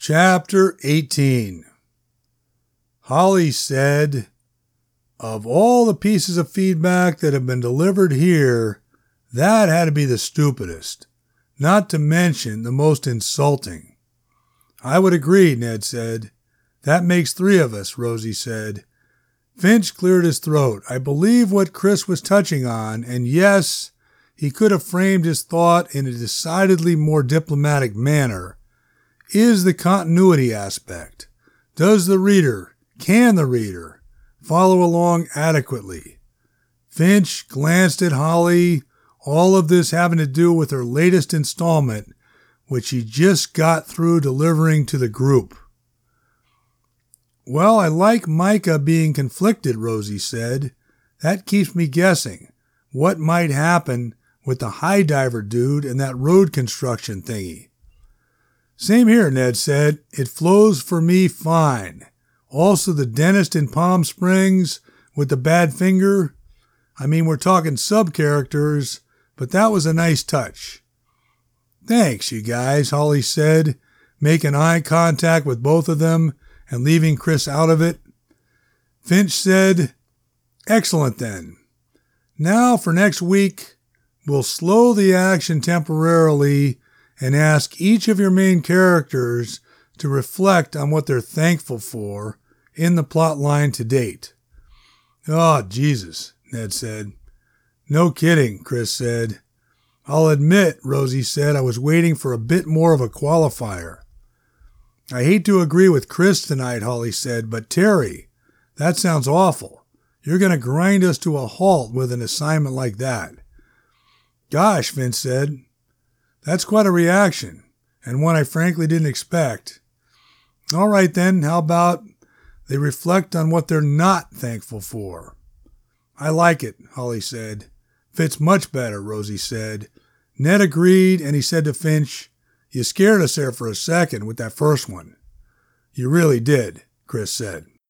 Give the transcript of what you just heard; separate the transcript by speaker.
Speaker 1: Chapter 18. Holly said, "Of all the pieces of feedback that have been delivered here, that had to be the stupidest, not to mention the most insulting." "I would agree," Ned said. "That makes 3 of us," Rosie said. Finch cleared his throat. "I believe what Chris was touching on, and yes, he could have framed his thought in a decidedly more diplomatic manner, is the continuity aspect. Can the reader, follow along adequately?" Finch glanced at Holly, all of this having to do with her latest installment, which he just got through delivering to the group. "Well, I like Micah being conflicted," Rosie said. "That keeps me guessing what might happen with the high diver dude and that road construction thingy." "Same here," Ned said. "It flows for me fine. Also the dentist in Palm Springs with the bad finger. I mean, we're talking sub-characters, but that was a nice touch." "Thanks, you guys," Holly said, making eye contact with both of them and leaving Chris out of it. Finch said, "Excellent then. Now for next week, we'll slow the action temporarily and ask each of your main characters to reflect on what they're thankful for in the plot line to date." "Oh, Jesus," Ned said. "No kidding," Chris said. "I'll admit," Rosie said, "I was waiting for a bit more of a qualifier." "I hate to agree with Chris tonight," Holly said, "but Terry, that sounds awful. You're going to grind us to a halt with an assignment like that." "Gosh," Finch said, "that's quite a reaction, and one I frankly didn't expect." "All right then, how about they reflect on what they're not thankful for?" "I like it," Holly said. "Fits much better," Rosie said. Ned agreed, and he said to Finch, "You scared us there for a second with that first one." "You really did," Chris said.